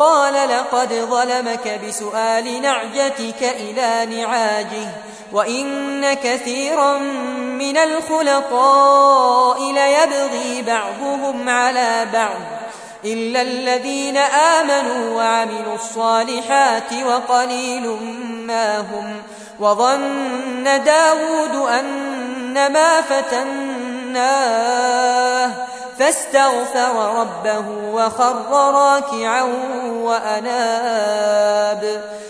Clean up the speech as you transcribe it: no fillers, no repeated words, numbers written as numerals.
قال لقد ظلمك بسؤال نعجتك إلى نعاجه وإن كثيرا من الخلطاء ليبغي بعضهم على بعض إلا الذين آمنوا وعملوا الصالحات وقليل ما هم وظن داود أنما فتناه فاستغفر ربه وخر راكعا وأناب